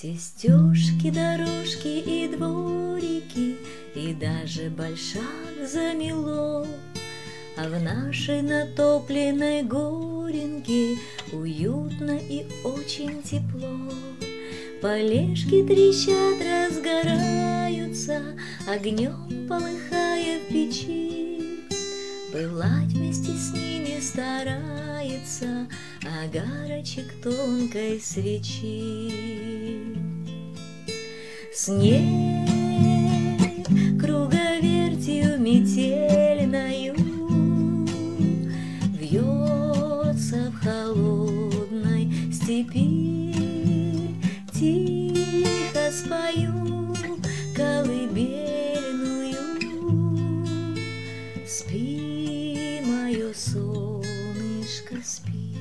Все стежки, дорожки и дворики, и даже большак замело, а в нашей натопленной горенке уютно и очень тепло. Полежки трещат, разгораются, огнем полыхая в печи. Пылать вместе с ними старается огарочек тонкой свечи. Снег круговертью метельною вьется в холодной степи. Тихо спою колыбельную. Спи, мое солнышко, спи.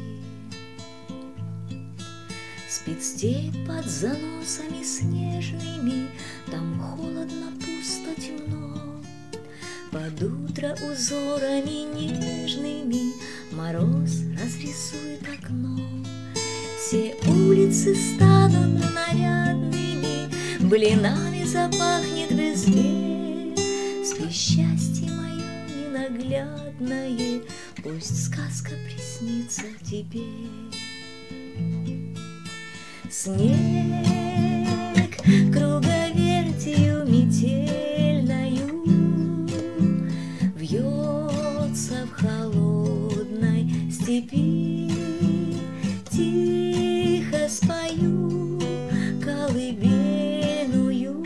Спит степь под заносами снежными, там холодно, пусто, темно. Под утро узорами нежными мороз разрисует окно. Все улицы станут нарядными, блинами запахнет в избе. Спи, счастье мое ненаглядное, пусть сказка приснится тебе. Снег круговертью метельною вьется в холодной степи. Тихо спою колыбельную.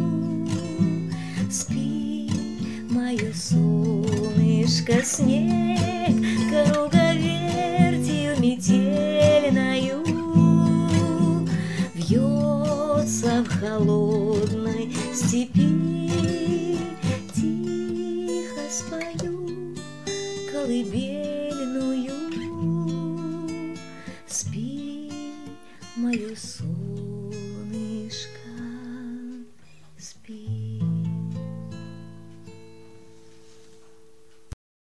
Спи, мое солнышко, снег круговертью метельною вьется в холодной степи. Тихо спою колыбельную.